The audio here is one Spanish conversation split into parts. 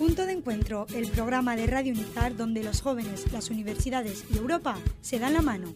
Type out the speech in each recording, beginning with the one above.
Punto de Encuentro, el programa de Radio Unizar donde los jóvenes, las universidades y Europa se dan la mano.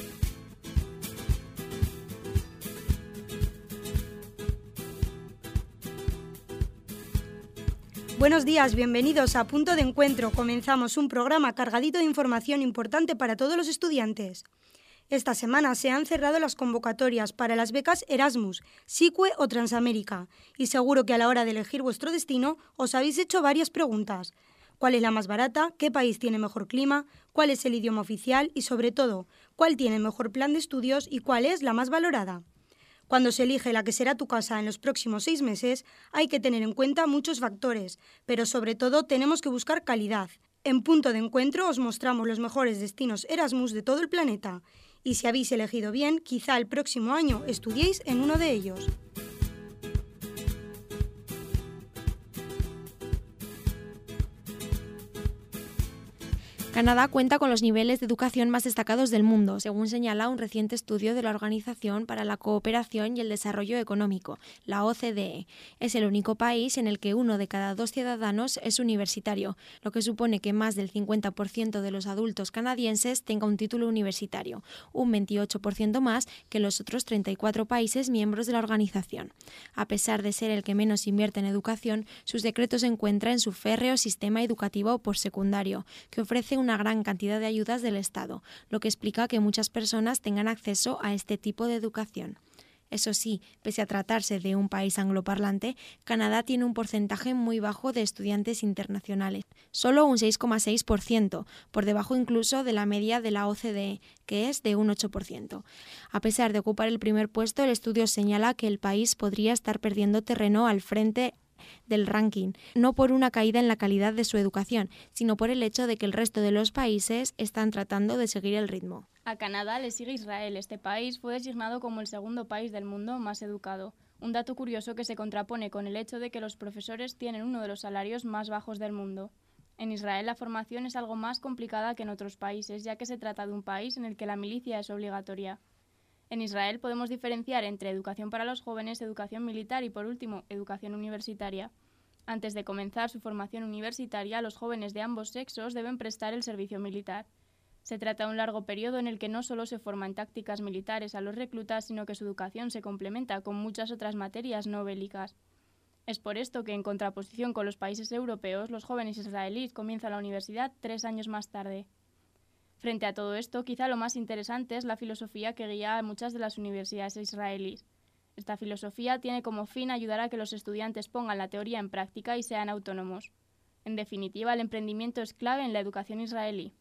Buenos días, bienvenidos a Punto de Encuentro. Comenzamos un programa cargadito de información importante para todos los estudiantes. Esta semana se han cerrado las convocatorias para las becas Erasmus, SICUE o Transamérica, y seguro que a la hora de elegir vuestro destino os habéis hecho varias preguntas. ¿Cuál es la más barata? ¿Qué país tiene mejor clima? ¿Cuál es el idioma oficial? Y sobre todo, ¿cuál tiene mejor plan de estudios y cuál es la más valorada? Cuando se elige la que será tu casa en los próximos 6 meses, hay que tener en cuenta muchos factores, pero sobre todo tenemos que buscar calidad. En Punto de Encuentro os mostramos los mejores destinos Erasmus de todo el planeta. Y si habéis elegido bien, quizá el próximo año estudiéis en uno de ellos. Canadá cuenta con los niveles de educación más destacados del mundo, según señala un reciente estudio de la Organización para la Cooperación y el Desarrollo Económico, la OCDE. Es el único país en el que 1 de cada 2 ciudadanos es universitario, lo que supone que más del 50% de los adultos canadienses tenga un título universitario, un 28% más que los otros 34 países miembros de la organización. A pesar de ser el que menos invierte en educación, su secreto se encuentra en su férreo sistema educativo postsecundario, que ofrece una gran cantidad de ayudas del Estado, lo que explica que muchas personas tengan acceso a este tipo de educación. Eso sí, pese a tratarse de un país angloparlante, Canadá tiene un porcentaje muy bajo de estudiantes internacionales, solo un 6,6%, por debajo incluso de la media de la OCDE, que es de un 8%. A pesar de ocupar el primer puesto, el estudio señala que el país podría estar perdiendo terreno al frente del ranking, no por una caída en la calidad de su educación, sino por el hecho de que el resto de los países están tratando de seguir el ritmo. A Canadá le sigue Israel. Este país fue designado como el segundo país del mundo más educado. Un dato curioso que se contrapone con el hecho de que los profesores tienen uno de los salarios más bajos del mundo. En Israel la formación es algo más complicada que en otros países, ya que se trata de un país en el que la milicia es obligatoria. En Israel podemos diferenciar entre educación para los jóvenes, educación militar y, por último, educación universitaria. Antes de comenzar su formación universitaria, los jóvenes de ambos sexos deben prestar el servicio militar. Se trata de un largo periodo en el que no solo se forman tácticas militares a los reclutas, sino que su educación se complementa con muchas otras materias no bélicas. Es por esto que, en contraposición con los países europeos, los jóvenes israelíes comienzan la universidad 3 años más tarde. Frente a todo esto, quizá lo más interesante es la filosofía que guía a muchas de las universidades israelíes. Esta filosofía tiene como fin ayudar a que los estudiantes pongan la teoría en práctica y sean autónomos. En definitiva, el emprendimiento es clave en la educación israelí.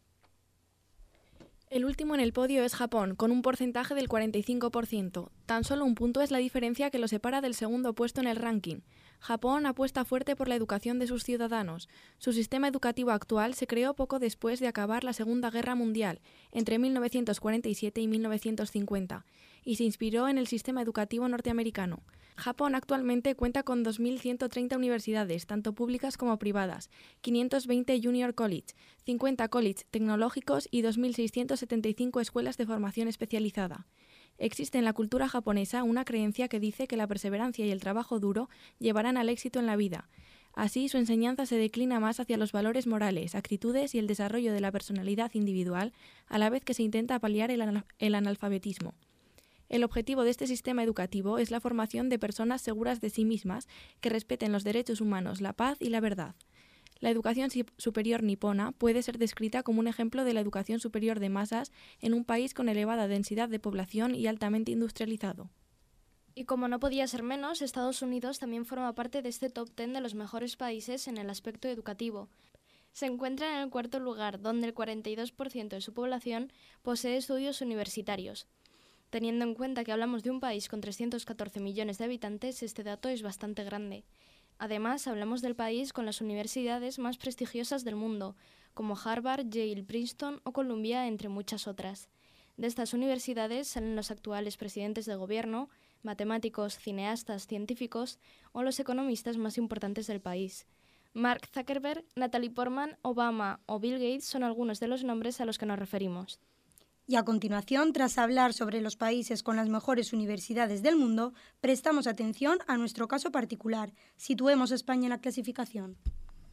El último en el podio es Japón, con un porcentaje del 45%. Tan solo un punto es la diferencia que lo separa del segundo puesto en el ranking. Japón apuesta fuerte por la educación de sus ciudadanos. Su sistema educativo actual se creó poco después de acabar la Segunda Guerra Mundial, entre 1947 y 1950, y se inspiró en el sistema educativo norteamericano. Japón actualmente cuenta con 2.130 universidades, tanto públicas como privadas, 520 Junior College, 50 college tecnológicos y 2.675 escuelas de formación especializada. Existe en la cultura japonesa una creencia que dice que la perseverancia y el trabajo duro llevarán al éxito en la vida. Así, su enseñanza se declina más hacia los valores morales, actitudes y el desarrollo de la personalidad individual, a la vez que se intenta paliar el analfabetismo. El objetivo de este sistema educativo es la formación de personas seguras de sí mismas, que respeten los derechos humanos, la paz y la verdad. La educación superior nipona puede ser descrita como un ejemplo de la educación superior de masas en un país con elevada densidad de población y altamente industrializado. Y como no podía ser menos, Estados Unidos también forma parte de este top 10 de los mejores países en el aspecto educativo. Se encuentra en el cuarto lugar, donde el 42% de su población posee estudios universitarios. Teniendo en cuenta que hablamos de un país con 314 millones de habitantes, este dato es bastante grande. Además, hablamos del país con las universidades más prestigiosas del mundo, como Harvard, Yale, Princeton o Columbia, entre muchas otras. De estas universidades salen los actuales presidentes de gobierno, matemáticos, cineastas, científicos o los economistas más importantes del país. Mark Zuckerberg, Natalie Portman, Obama o Bill Gates son algunos de los nombres a los que nos referimos. Y a continuación, tras hablar sobre los países con las mejores universidades del mundo, prestamos atención a nuestro caso particular. Situemos a España en la clasificación.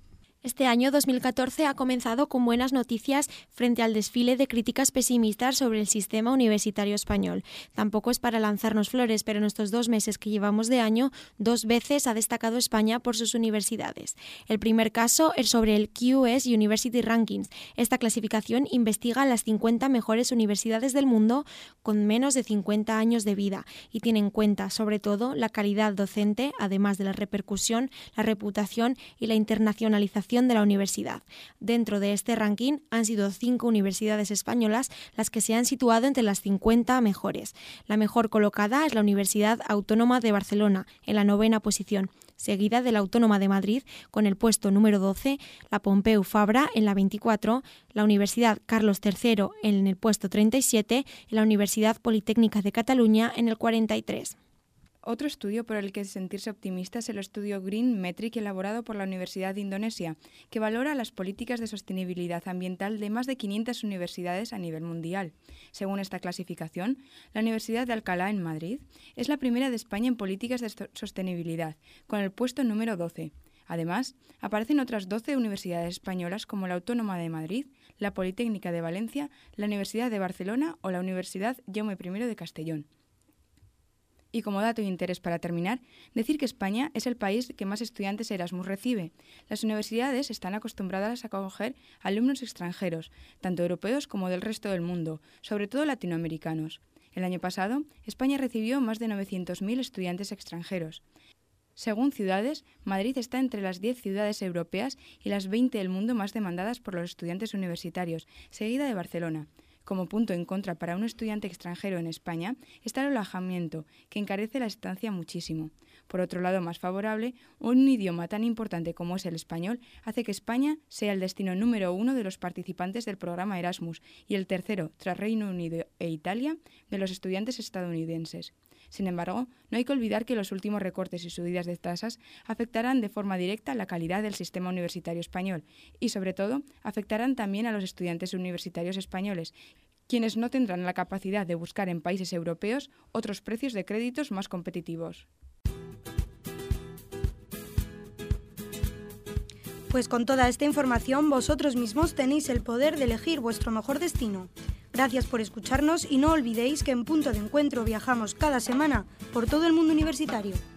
Este año 2014 ha comenzado con buenas noticias frente al desfile de críticas pesimistas sobre el sistema universitario español. Tampoco es para lanzarnos flores, pero en estos 2 meses que llevamos de año, 2 veces ha destacado España por sus universidades. El primer caso es sobre el QS University Rankings. Esta clasificación investiga las 50 mejores universidades del mundo con menos de 50 años de vida y tiene en cuenta, sobre todo, la calidad docente, además de la repercusión, la reputación y la internacionalización de la universidad. Dentro de este ranking han sido 5 universidades españolas las que se han situado entre las 50 mejores. La mejor colocada es la Universidad Autónoma de Barcelona, en la 9ª posición, seguida de la Autónoma de Madrid con el puesto número 12, la Pompeu Fabra en la 24, la Universidad Carlos III en el puesto 37 y la Universidad Politécnica de Cataluña en el 43. Otro estudio por el que sentirse optimista es el estudio Green Metric elaborado por la Universidad de Indonesia, que valora las políticas de sostenibilidad ambiental de más de 500 universidades a nivel mundial. Según esta clasificación, la Universidad de Alcalá, en Madrid, es la primera de España en políticas de sostenibilidad, con el puesto número 12. Además, aparecen otras 12 universidades españolas como la Autónoma de Madrid, la Politécnica de Valencia, la Universidad de Barcelona o la Universidad Jaume I de Castellón. Y como dato de interés para terminar, decir que España es el país que más estudiantes Erasmus recibe. Las universidades están acostumbradas a acoger alumnos extranjeros, tanto europeos como del resto del mundo, sobre todo latinoamericanos. El año pasado, España recibió más de 900.000 estudiantes extranjeros. Según ciudades, Madrid está entre las 10 ciudades europeas y las 20 del mundo más demandadas por los estudiantes universitarios, seguida de Barcelona. Como punto en contra para un estudiante extranjero en España está el alojamiento, que encarece la estancia muchísimo. Por otro lado, más favorable, un idioma tan importante como es el español hace que España sea el destino número 1 de los participantes del programa Erasmus y el tercero, tras Reino Unido e Italia, de los estudiantes estadounidenses. Sin embargo, no hay que olvidar que los últimos recortes y subidas de tasas afectarán de forma directa la calidad del sistema universitario español y, sobre todo, afectarán también a los estudiantes universitarios españoles, quienes no tendrán la capacidad de buscar en países europeos otros precios de créditos más competitivos. Pues con toda esta información, vosotros mismos tenéis el poder de elegir vuestro mejor destino. Gracias por escucharnos y no olvidéis que en Punto de Encuentro viajamos cada semana por todo el mundo universitario.